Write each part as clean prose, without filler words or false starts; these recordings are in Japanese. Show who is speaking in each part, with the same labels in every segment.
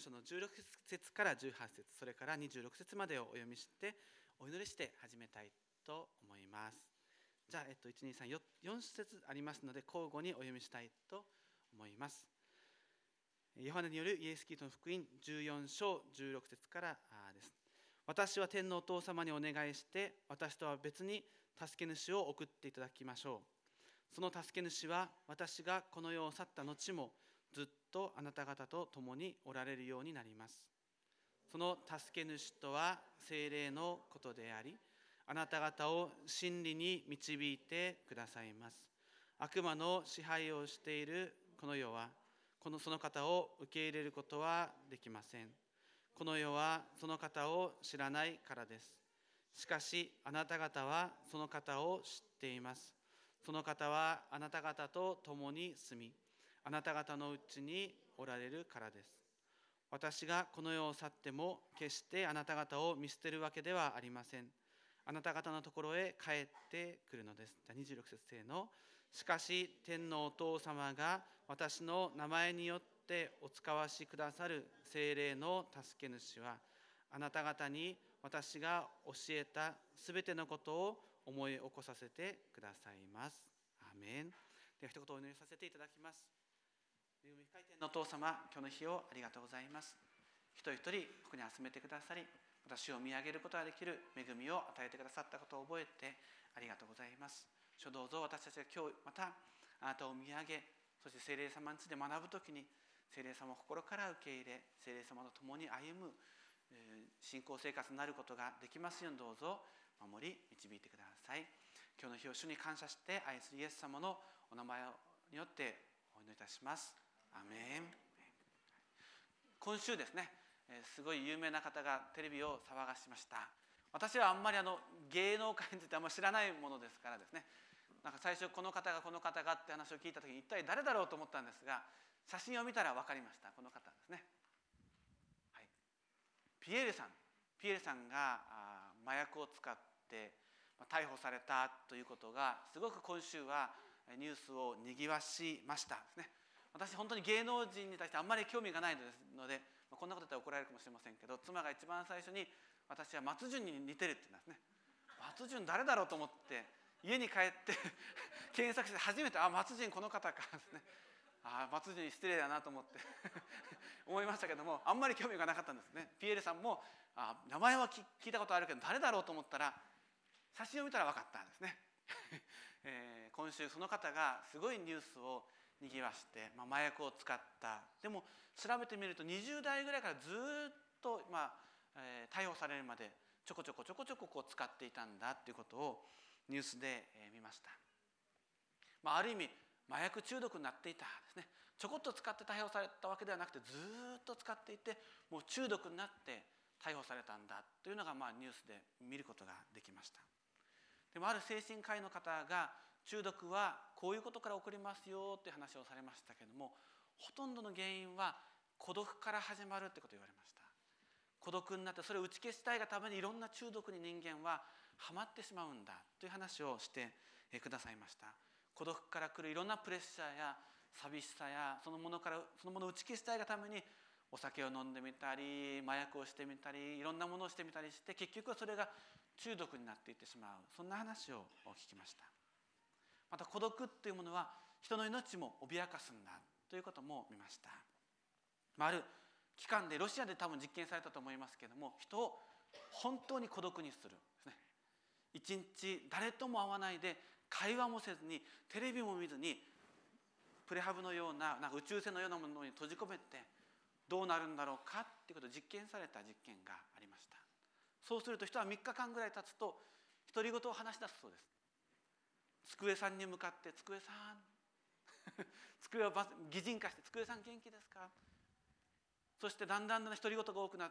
Speaker 1: 章の16節から18節、それから26節までをお読みしてお祈りして始めたいと思います。じゃあ、1、2、3、4節ありますので交互にお読みしたいと思います。ヨハネによるイエス・キリストの福音14章16節からです。私は天のお父様にお願いして、私とは別に助け主を送っていただきましょう。その助け主は私がこの世を去った後もずっとあなた方と共におられるようになります。その助け主とは聖霊のことであり、あなた方を真理に導いてくださいます。悪魔の支配をしているこの世は、その方を受け入れることはできません。この世はその方を知らないからです。しかしあなた方はその方を知っています。その方はあなた方と共に住み、あなた方のうちにおられるからです。私がこの世を去っても決してあなた方を見捨てるわけではありません。あなた方のところへ帰ってくるのです。26節せーの。しかし天のお父様が私の名前によってお使わしくださる聖霊の助け主は、あなた方に私が教えたすべてのことを思い起こさせてくださいます。アーメン。では一言お祈りさせていただきます。恵み深い天のお父様、今日の日をありがとうございます。一人一人ここに集めてくださり、私を見上げることができる恵みを与えてくださったことを覚えてありがとうございます。主どうぞ私たちが今日またあなたを見上げ、そして聖霊様について学ぶときに聖霊様を心から受け入れ、聖霊様と共に歩む信仰生活になることができますようにどうぞ守り導いてください。今日の日を主に感謝して愛するイエス様のお名前によってお祈りいたします。アーメン。今週ですね、すごい有名な方がテレビを騒がしました。私はあんまり芸能界についてあんまり知らないものですからですね、なんか最初この方がって話を聞いた時に一体誰だろうと思ったんですが、写真を見たら分かりました。この方ですね、はい、ピエールさんが麻薬を使って逮捕されたということがすごく今週はニュースをにぎわしましたですね。私本当に芸能人に対してあんまり興味がないので、こんなこと言ったら怒られるかもしれませんけど、妻が一番最初に私は松潤に似てるって言うんですね。松潤誰だろうと思って家に帰って検索して初めて松潤この方かですね。松潤に失礼だなと思って思いましたけども、あんまり興味がなかったんですね。ピエールさんも名前は聞いたことあるけど誰だろうと思ったら写真を見たら分かったんですね今週その方がすごいニュースをにぎわして、麻薬を使った。でも調べてみると20代ぐらいからずっと、逮捕されるまでちょこちょこ使っていたんだっていうことをニュースで見ました。ある意味麻薬中毒になっていたですね。ちょこっと使って逮捕されたわけではなくてずっと使っていて、もう中毒になって逮捕されたんだというのがニュースで見ることができました。でもある精神科医の方が中毒はこういうことから起こりますよという話をされましたけれども、ほとんどの原因は孤独から始まるということを言われました。孤独になってそれを打ち消したいがためにいろんな中毒に人間はハマってしまうんだという話をしてくださいました。孤独から来るいろんなプレッシャーや寂しさやそのものを打ち消したいがためにお酒を飲んでみたり麻薬をしてみたりいろんなものをしてみたりして結局はそれが中毒になっていってしまう、そんな話を聞きました。また孤独というものは人の命も脅かすんだということも見ました。ある期間でロシアで多分実験されたと思いますけれども、人を本当に孤独にするですね。一日誰とも会わないで会話もせずにテレビも見ずにプレハブのような、宇宙船のようなものに閉じ込めてどうなるんだろうかっていうことを実験された実験がありました。そうすると人は3日間ぐらい経つと独り言を話し出すそうです。机さんに向かって机さん机を擬人化して机さん元気ですか。そしてだんだん独り言が多くなって、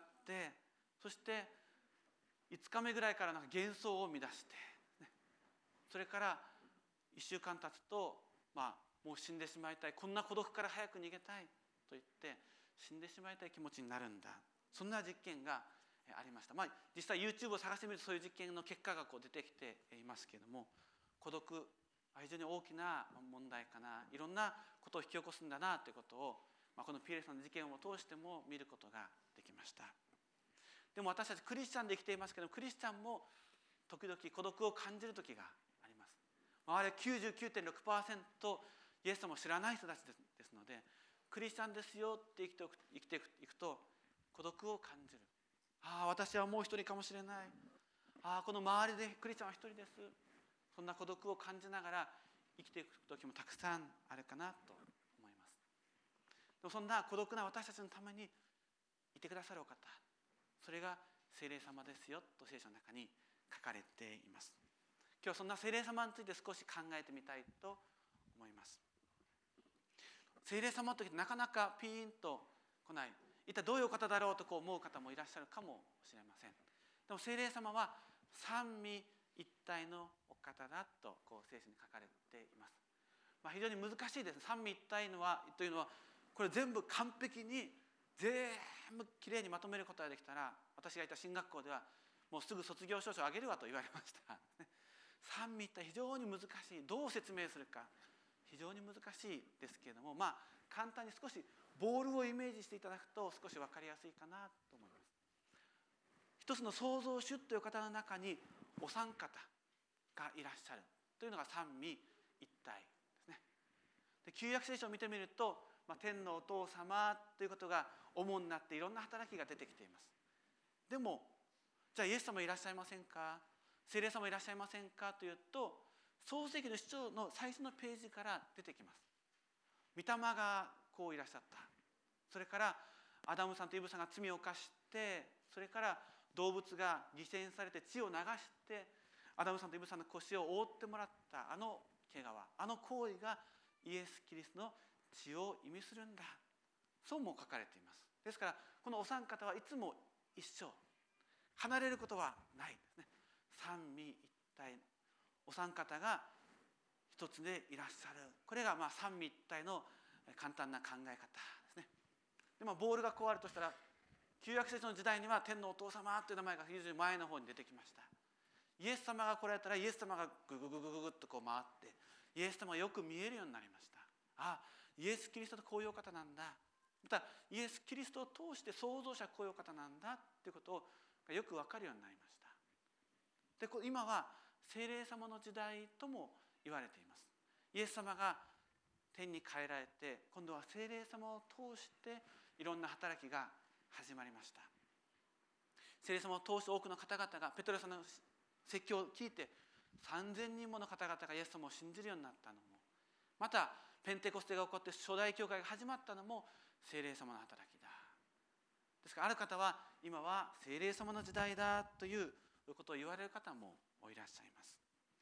Speaker 1: そして5日目ぐらいから幻想を生み出して、それから1週間経つと、もう死んでしまいたい、こんな孤独から早く逃げたいと言って死んでしまいたい気持ちになるんだ、そんな実験がありました。実際 YouTube を探してみるとそういう実験の結果が出てきていますけれども、孤独は非常に大きな問題かな、いろんなことを引き起こすんだなということをこのピエールさんの事件を通しても見ることができました。でも私たちクリスチャンで生きていますけど、クリスチャンも時々孤独を感じる時があります。周りは 99.6% イエス様を知らない人たちですので、クリスチャンですよって生きていくと孤独を感じる。私はもう一人かもしれない。この周りでクリスチャンは一人です。そんな孤独を感じながら生きていく時もたくさんあるかなと思います。でもそんな孤独な私たちのためにいてくださるお方、それが聖霊様ですよと聖書の中に書かれています。今日はそんな聖霊様について少し考えてみたいと思います。聖霊様というとなかなかピーンと来ない、一体どういう方だろうと思う方もいらっしゃるかもしれません。でも聖霊様は三位一体のお方だと聖書に書かれています。非常に難しいです。三位一体というのはこれ全部完璧に全部きれいにまとめることができたら、私がいた進学校ではもうすぐ卒業証書をあげるわと言われました。三位一体非常に難しい。どう説明するか非常に難しいですけれども、簡単に少しボールをイメージしていただくと少し分かりやすいかなと思います。一つの創造主という方の中にお三方がいらっしゃるというのが三位一体ですね。で、旧約聖書を見てみると、天のお父様ということが主になっていろんな働きが出てきています。でもじゃあイエス様いらっしゃいませんか、聖霊様いらっしゃいませんかというと、創世記の7章の最初のページから出てきます。御霊がこういらっしゃった。それからアダムさんとイブさんが罪を犯して、それから動物が犠牲にされて血を流してアダムさんとイブさんの腰を覆ってもらったあの毛皮、あの行為がイエス・キリストの血を意味するんだ、そうも書かれています。ですからこのお三方はいつも一緒、離れることはないですね。三位一体、お三方が一つでいらっしゃる。これが三位一体の簡単な考え方ですね。で、ボールがこうあるとしたら、旧約聖書の時代には天のお父様という名前が非常に前の方に出てきました。イエス様が来られたらイエス様がググググググッと回ってイエス様がよく見えるようになりました。イエス・キリストとこういうお方なんだ、またイエス・キリストを通して創造者はこういうお方なんだということがよく分かるようになりました。で、今は聖霊様の時代とも言われています。イエス様が天に帰られて、今度は聖霊様を通していろんな働きが始まりました。聖霊様を通して多くの方々がペトロさんの説教を聞いて3000人もの方々がイエス様を信じるようになったのも、またペンテコステが起こって初代教会が始まったのも聖霊様の働きだ。ですからある方は今は聖霊様の時代だということを言われる方もいらっしゃいます。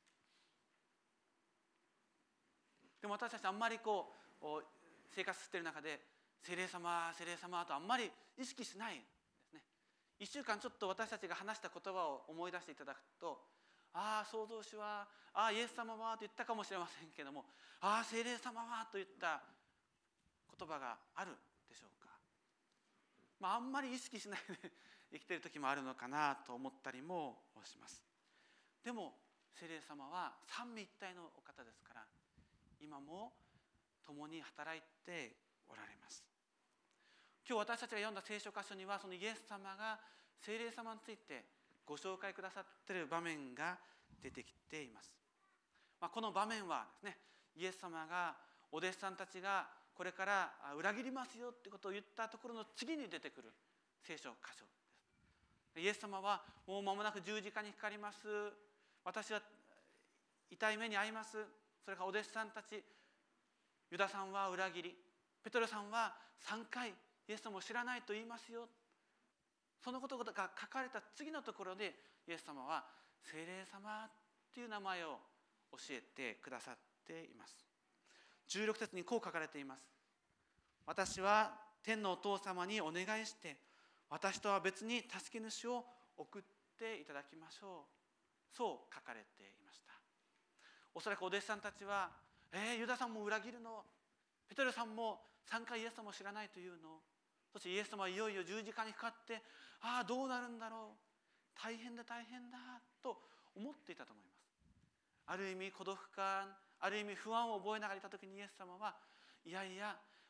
Speaker 1: でも私たちあんまり生活している中で聖霊様聖霊様とあんまり意識しないですね。1週間ちょっと私たちが話した言葉を思い出していただくと、創造主は、イエス様はと言ったかもしれませんけども、聖霊様はといった言葉があるでしょうか。あんまり意識しないで生きている時もあるのかなと思ったりもします。でも聖霊様は三位一体のお方ですから、今も共に働いておられます。今日私たちが読んだ聖書箇所には、そのイエス様が聖霊様についてご紹介くださっている場面が出てきています。この場面はですね、イエス様がお弟子さんたちがこれから裏切りますよということを言ったところの次に出てくる聖書箇所です。イエス様はもう間もなく十字架にかかります。私は痛い目に遭います。それからお弟子さんたち、ユダさんは裏切り、ペトロさんは3回イエス様を知らないと言いますよ。そのことが書かれた次のところでイエス様は聖霊様という名前を教えてくださっています。16節にこう書かれています。私は天のお父様にお願いして私とは別に助け主を送っていただきましょう。そう書かれていました。おそらくお弟子さんたちは、ユダさんも裏切るの、ペテロさんも3回イエス様を知らないというの、そしてイエス様はいよいよ十字架にかかって、どうなるんだろう、大変だ大変だと思っていたと思います。ある意味孤独感、ある意味不安を覚えながらいた時にイエス様は、いやいや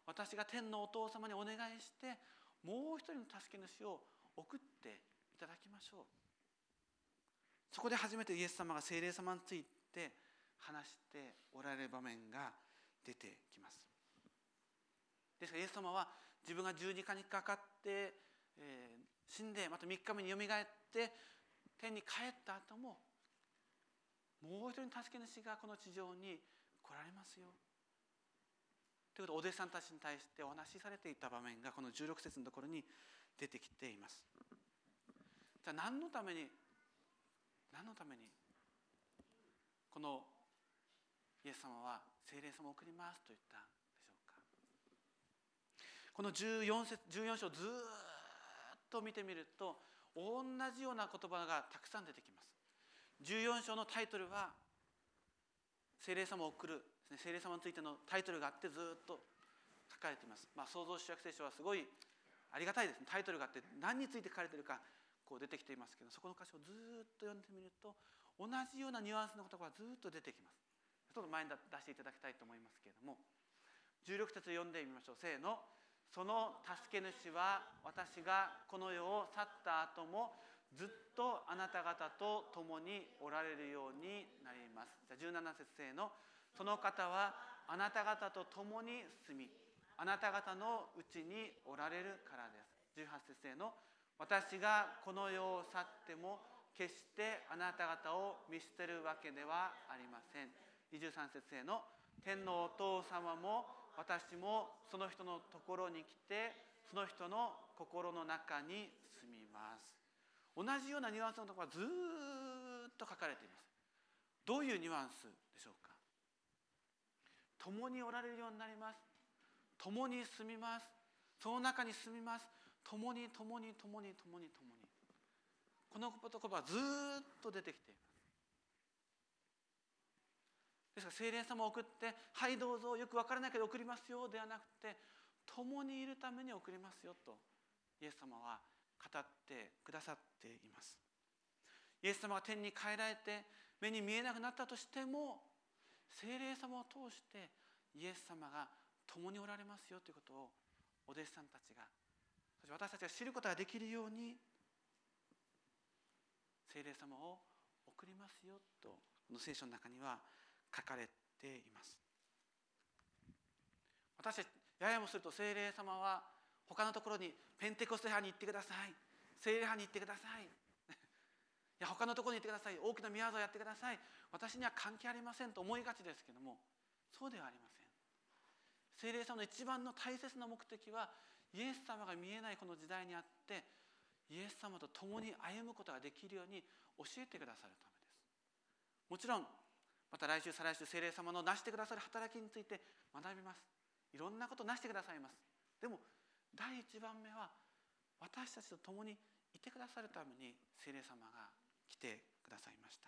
Speaker 1: 私が天のお父様にお願いして、もう一人の助け主を送っていただきましょう。そこで初めてイエス様が聖霊様について話しておられる場面が出てきます。ですからイエス様は自分が十字架にかかって、死んでまた3日目によみがえって天に帰った後も、もう一人の助け主がこの地上に来られますよということをお弟子さんたちに対してお話しされていた場面がこの16節のところに出てきています。じゃあ何のためにこのイエス様は聖霊様を送りますと言ったんでしょうか。この14章ずっと見てみると、同じような言葉がたくさん出てきます。14章のタイトルは聖霊様を送る、聖霊様についてのタイトルがあってずっと書かれています。創造主約聖書はすごいありがたいですね。タイトルがあって何について書かれているかこう出てきていますけど、そこの箇所をずっと読んでみると同じようなニュアンスの言葉がずっと出てきます。ちょっと前に出していただきたいと思いますけれども、16節読んでみましょう。せーの。その助け主は私がこの世を去った後もずっとあなた方と共におられるようになります。じゃあ17節せーの。その方はあなた方と共に住み、あなた方のうちにおられるからです。18節せーの。私がこの世を去っても決してあなた方を見捨てるわけではありません。23節せーの。天のお父様も私もその人のところに来て、その人の心の中に住みます。同じようなニュアンスのところがずっと書かれています。どういうニュアンスでしょうか。共におられるようになります。共に住みます。その中に住みます。共に。この言葉はずっと出てきています。ですから聖霊様を送って、はいどうぞよくわからないけど送りますよではなくて、共にいるために送りますよとイエス様は語ってくださっています。イエス様が天に帰られて目に見えなくなったとしても、聖霊様を通してイエス様が共におられますよということをお弟子さんたちが、そして私たちが知ることができるように、聖霊様を送りますよとこの聖書の中には書かれています。私たちややもすると聖霊様は他のところにペンテコステ派に行ってください、聖霊派に行ってください、いや他のところに行ってください、大きな宮沢をやってください、私には関係ありませんと思いがちですけども、そうではありません。聖霊様の一番の大切な目的は、イエス様が見えないこの時代にあって、イエス様と共に歩むことができるように教えてくださるためです。もちろんまた来週再来週聖霊様のなしてくださる働きについて学びます。いろんなことなしてくださいます。でも第一番目は、私たちと共にいてくださるために聖霊様が来てくださいました。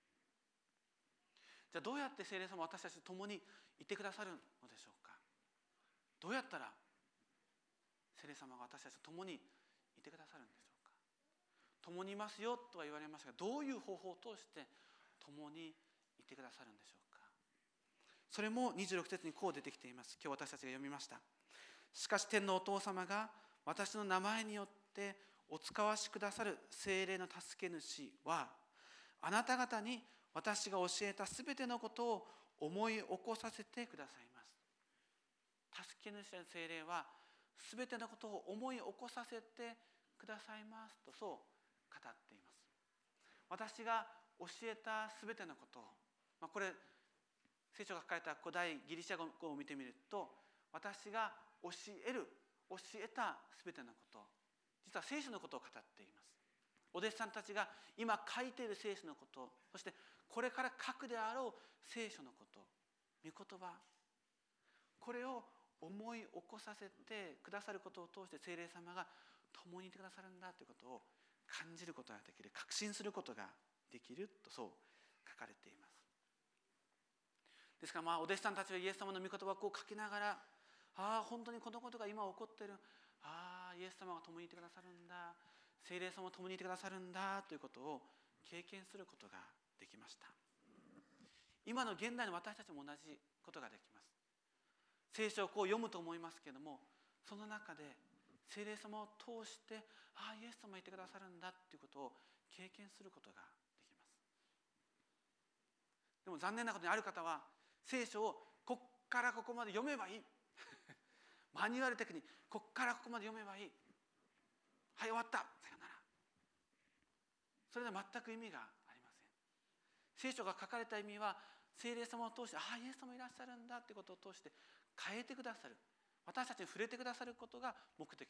Speaker 1: じゃあどうやって聖霊様は私たちと共にいてくださるのでしょうか。どうやったら聖霊様が私たちと共にいてくださるんでしょうか。共にいますよとは言われましたが、どういう方法を通して共にいてくださるんでしょうか。それも26節にこう出てきています。今日私たちが読みました。しかし天のお父様が私の名前によってお使わしくださる聖霊の助け主は、あなた方に私が教えたすべてのことを思い起こさせてくださいます。助け主の聖霊はすべてのことを思い起こさせてくださいますと、そう語っています。私が教えたすべてのことを、これ聖書が書かれた古代ギリシャ語を見てみると、私が教えたすべてのこと、実は聖書のことを語っています。お弟子さんたちが今書いている聖書のこと、そしてこれから書くであろう聖書のこと、御言葉、これを思い起こさせてくださることを通して、聖霊様が共にいてくださるんだということを感じることができる、確信することができると、そう書かれています。ですからお弟子さんたちはイエス様の御言葉をこう書きながら、本当にこのことが今起こっている、イエス様が共にいてくださるんだ、聖霊様が共にいてくださるんだということを経験することができました。今の現代の私たちも同じことができます。 聖書をこう読むと思いますけれども、その中で聖霊様を通して、イエス様いてくださるんだということを経験することができます。でも残念なことに、ある方は聖書をこっからここまで読めばいいマニュアル的にこっからここまで読めばいい、はい終わった、さよなら。それでは全く意味がありません。聖書が書かれた意味は、聖霊様を通して、イエス様いらっしゃるんだということを通して変えてくださる、私たちに触れてくださることが目的です。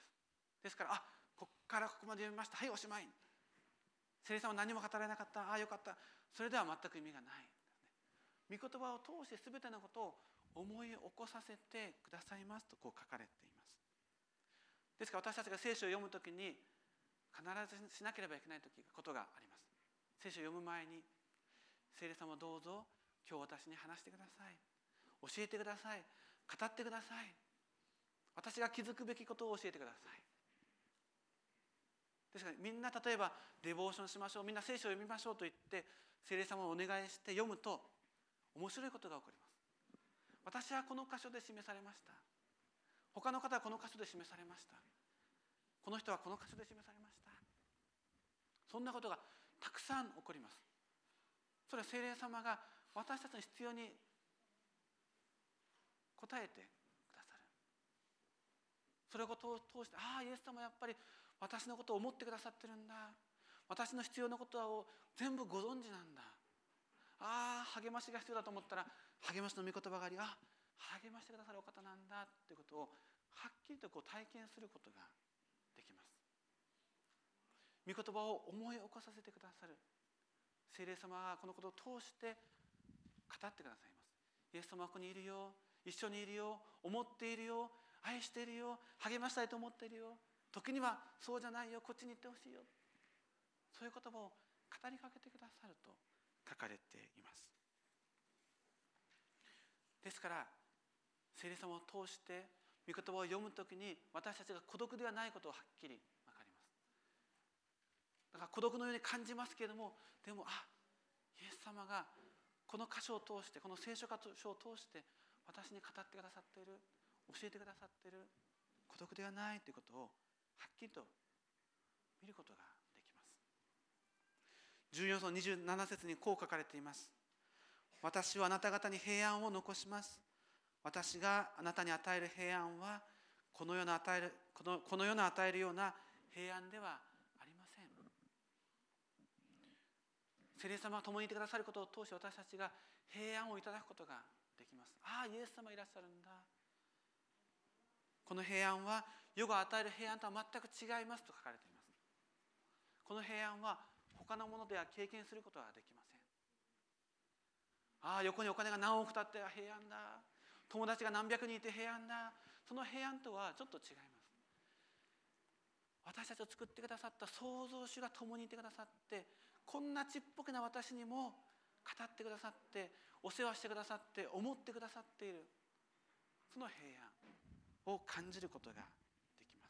Speaker 1: ですから、こっからここまで読みました、はいおしまい。聖霊様は何も語られなかった、よかった、それでは全く意味がない。御言葉を通して全てのことを思い起こさせてくださいますとこう書かれています。ですから私たちが聖書を読むときに必ずしなければいけないことがあります。聖書を読む前に、聖霊様どうぞ今日私に話してください、教えてください、語ってください、私が気づくべきことを教えてください。ですからみんな例えばデボーションしましょう、みんな聖書を読みましょうと言って聖霊様をお願いして読むと面白いことが起こります。私はこの箇所で示されました、他の方はこの箇所で示されました、この人はこの箇所で示されました。そんなことがたくさん起こります。それは聖霊様が私たちの必要に応えてくださる。それを通して、イエス様やっぱり私のことを思ってくださってるんだ、私の必要なことを全部ご存知なんだ、励ましが必要だと思ったら励ましの御言葉があり、励ましてくださるお方なんだということをはっきりと体験することができます。御言葉を思い起こさせてくださる聖霊様がこのことを通して語ってくださいます。イエス様はここにいるよ、一緒にいるよ、思っているよ、愛しているよ、励ましたいと思っているよ、時にはそうじゃないよ、こっちに行ってほしいよ、そういう言葉を語りかけてくださると書かれています。ですから聖霊様を通して御言葉を読むときに、私たちが孤独ではないことをはっきり分かります。だから孤独のように感じますけれども、でもイエス様がこの箇所を通して、この聖書箇所を通して私に語ってくださっている、教えてくださっている、孤独ではないということをはっきりと見ることができます。14章27節にこう書かれています。私はあなた方に平安を残します。私があなたに与える平安はこの世の与えるような平安ではありません。聖霊様が共にいてくださることを通して私たちが平安をいただくことができます。イエス様いらっしゃるんだ、この平安は世が与える平安とは全く違いますと書かれています。この平安は他のものでは経験することはできません。横にお金が何億たって平安だ、友達が何百人いて平安だ、その平安とはちょっと違います。私たちを作ってくださった創造主が共にいてくださって、こんなちっぽけな私にも語ってくださって、お世話してくださって、思ってくださっている、その平安を感じることができます。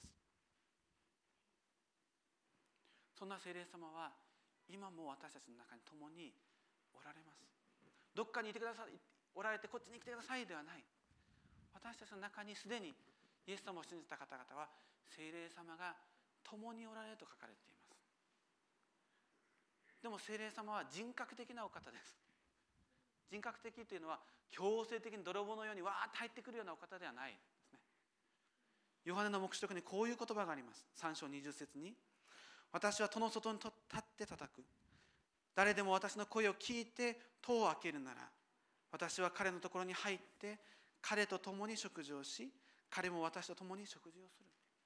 Speaker 1: そんな聖霊様は今も私たちの中に共におられます。どっかにいてください、おられてこっちに来てくださいではない。私たちの中にすでにイエス様を信じた方々は聖霊様が共におられると書かれています。でも聖霊様は人格的なお方です。人格的というのは強制的に泥棒のようにわーっと入ってくるようなお方ではないですね。ヨハネの黙示録にこういう言葉があります。3章20節に、私は戸の外に立って叩く。誰でも私の声を聞いて戸を開けるなら、私は彼のところに入って彼と共に食事をし、彼も私と共に食事をする。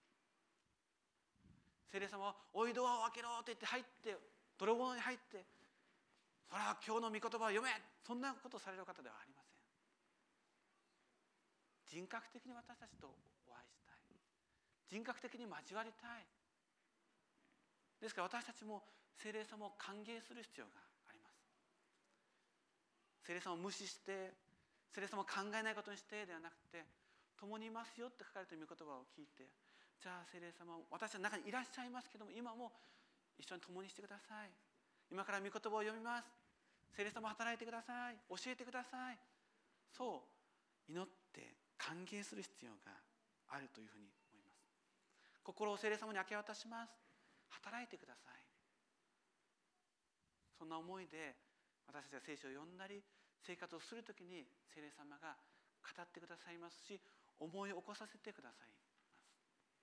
Speaker 1: 聖霊様はおいドアを開けろと言って入って、泥棒に入って、ほら今日の御言葉を読め、そんなことをされる方ではありません。人格的に私たちとお会いしたい、人格的に交わりたい。ですから私たちも聖霊様を歓迎する必要があります。聖霊様を無視して、聖霊様を考えないことにしてではなくて、共にいますよって書かれている御言葉を聞いて、じゃあ聖霊様、私たちの中にいらっしゃいますけども、今も一緒に共にしてください。今から御言葉を読みます。聖霊様働いてください。教えてください。そう祈って歓迎する必要があるというふうに思います。心を聖霊様に明け渡します。働いてください。そんな思いで私たちが聖書を読んだり生活をするときに聖霊様が語ってくださいますし、思い起こさせてくださいます。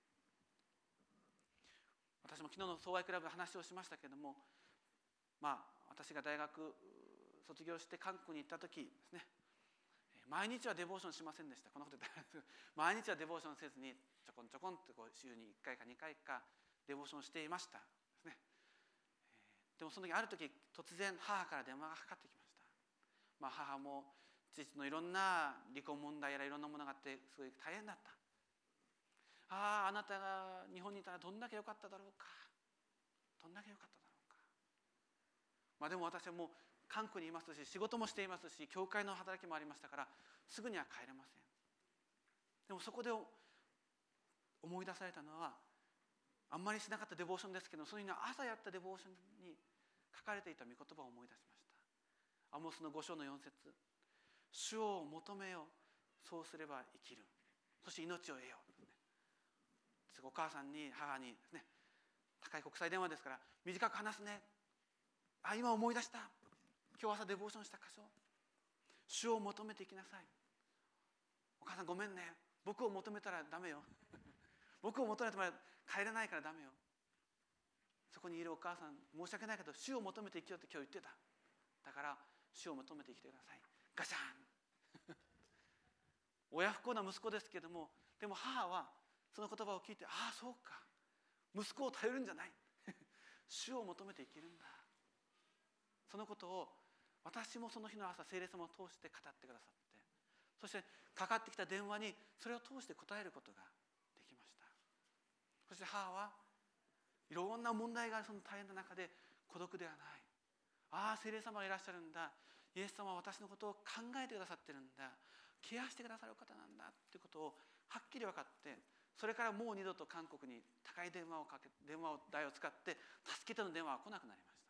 Speaker 1: 私も昨日の総愛クラブで話をしましたけれども、私が大学卒業して韓国に行った時ですね、毎日はデボーションしませんでした。このことで毎日はデボーションせずにちょこんちょこんと週に1回か2回かデボーションしていましたですね。でもその時ある時突然母から電話がかかってきました。母も父のいろんな離婚問題やらいろんなものがあってすごい大変だった。あなたが日本にいたらどんだけ良かっただろうか、どんだけ良かっただろうか。でも私はもう韓国にいますし仕事もしていますし教会の働きもありましたからすぐには帰れません。でもそこで思い出されたのは、あんまりしなかったデボーションですけど、その日の朝やったデボーションに書かれていた御言葉を思い出しました。アモスの5章の4節、主を求めよ、そうすれば生きる、そして命を得よう。お母さんに母にですね、高い国際電話ですから短く話すね。今思い出した。今日朝デボーションした箇所。主を求めていきなさい。お母さんごめんね。僕を求めたらダメよ。僕を求めたら帰れないからダメよ。そこにいるお母さん、申し訳ないけど主を求めて生きようって今日言ってた。だから主を求めて生きてください。ガシャン親不幸な息子ですけども、でも母はその言葉を聞いて、そうか、息子を頼るんじゃない主を求めて生きるんだ。そのことを私もその日の朝聖霊様を通して語ってくださって、そしてかかってきた電話にそれを通して答えることができました。そして母はいろんな問題があるその大変な中で孤独ではない。聖霊様がいらっしゃるんだ。イエス様は私のことを考えてくださってるんだ。ケアしてくださる方なんだということをはっきり分かって、それからもう二度と韓国に高い電話代を使って助けての電話は来なくなりました。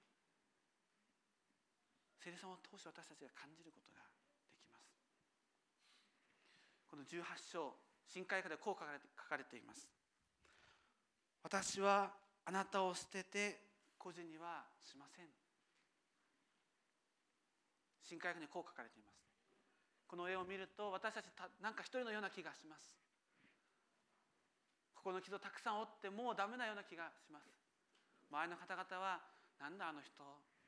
Speaker 1: 聖霊様を通して私たちが感じることができます。この18章新海訳でこう書かれています。私はあなたを捨てて孤児にはしません。新海訳にこう書かれています。この絵を見ると私たちなんか一人のような気がします。ここの傷をたくさん負ってもうダメなような気がします。周りの方々はなんだあの人。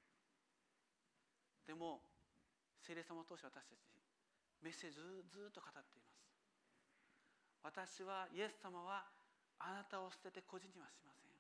Speaker 1: でも聖霊様を通して私たちメッセージをずっと語っています。私はイエス様はあなたを捨てて孤児にはしません。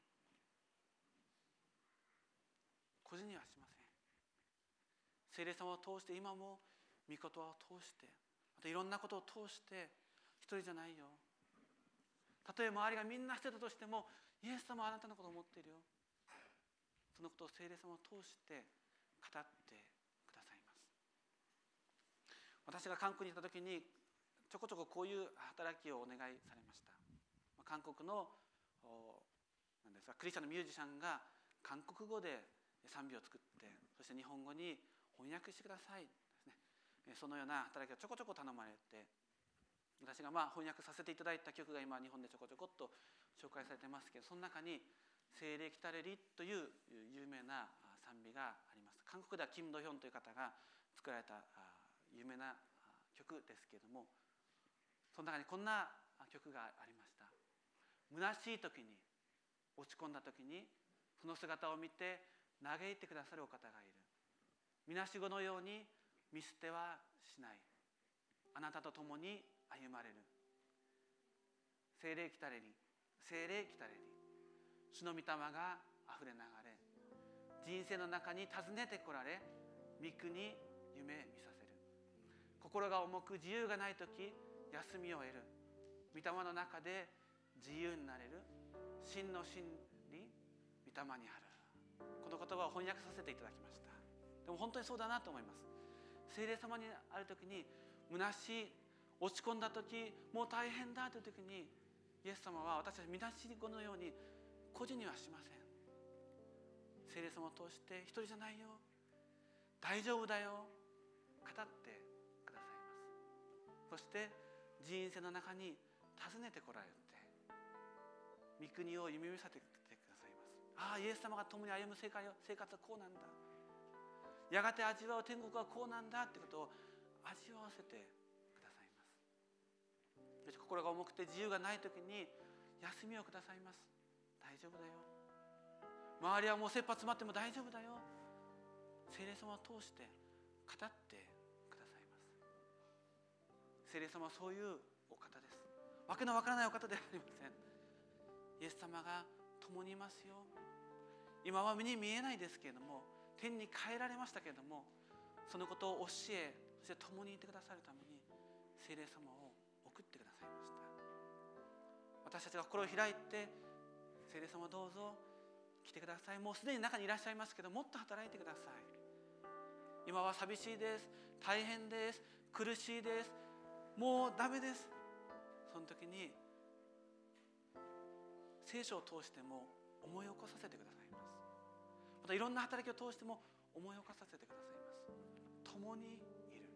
Speaker 1: 孤児にはしません。聖霊様を通して今も御言葉を通してまたいろんなことを通して一人じゃないよ。たとえ周りがみんなしてたとしてもイエス様はあなたのことを思っているよ。そのことを聖霊様を通して語ってくださいます。私が韓国にいた時にちょこちょここういう働きをお願いされました。韓国のなんですか、クリスチャンのミュージシャンが韓国語で賛美を作って、そして日本語に翻訳してくださいですね。そのような働きがちょこちょこ頼まれて、私が翻訳させていただいた曲が今日本でちょこちょこっと紹介されてますけど、その中に聖霊来たれりという有名な賛美があります。韓国ではキム・ドヒョンという方が作られた有名な曲ですけれども、その中にこんな曲がありました。虚しい時に、落ち込んだ時にその姿を見て嘆いてくださるお方がいる。みなしごのように見捨てはしない。あなたと共に歩まれる。聖霊来たれり、聖霊来たれり。主の御霊があふれ流れ、人生の中に訪ねてこられ、御国夢見させる。心が重く自由がない時、休みを得る。御霊の中で自由になれる。真の真理、御霊にある。この言葉を翻訳させていただきました。でも本当にそうだなと思います。聖霊様にある時に虚しい、落ち込んだ時、もう大変だという時にイエス様は私たちみなしごのように孤児にはしません。聖霊様を通して一人じゃないよ、大丈夫だよ、語ってくださいます。そして人生の中に訪ねてこられて、御国を夢見させてくださいます。ああ、イエス様が共に歩む生活はこうなんだ、やがて味わう天国はこうなんだってことを味わわせてくださいます。そして心が重くて自由がない時に休みをくださいます。大丈夫だよ、周りはもう切羽詰まっても大丈夫だよ、聖霊様を通して語ってくださいます。聖霊様はそういうお方です。わけのわからないお方ではありません。イエス様が共にいますよ。今は目に見えないですけれども、天に変えられましたけれども、そのことを教え、そして共にいてくださるために聖霊様を送ってくださいました。私たちが心を開いて、聖霊様どうぞ来てください。もうすでに中にいらっしゃいますけど、もっと働いてください。今は寂しいです、大変です、苦しいです、もうダメです。その時に聖書を通しても思い起こさせてくださいます。またいろんな働きを通しても思い起こさせてくださいます。共にいる。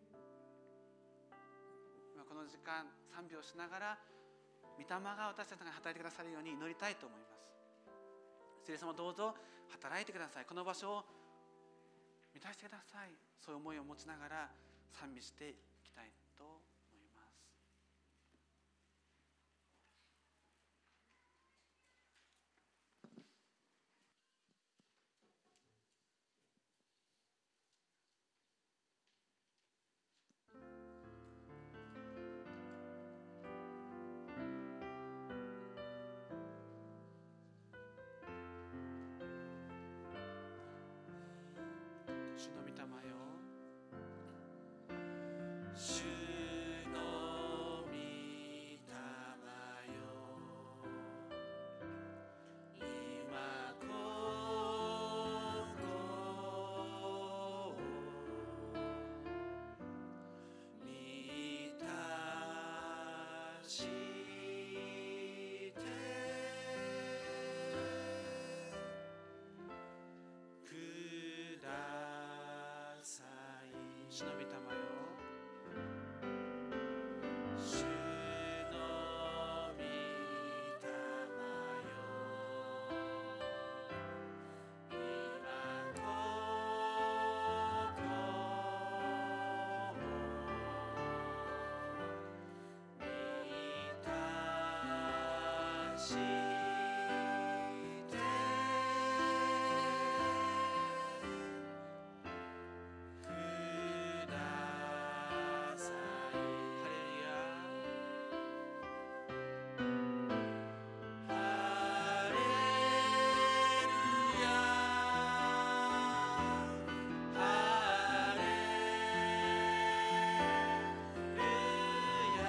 Speaker 1: 今この時間賛美をしながら、御霊が私たちが働いてくださるように祈りたいと思います。聖霊様どうぞ働いてください。この場所を満たしてください。そういう思いを持ちながら賛美していきたいと思います。主の御霊よ、主の御霊よ、今ここを満たしてください。主の御霊よ、主の御霊よ、今ここを満たしてください。ハレルヤ、ハレルヤ、ハレルヤ、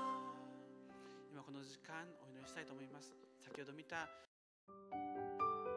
Speaker 1: 今この時間お祈りしたいと思います。先ほど見た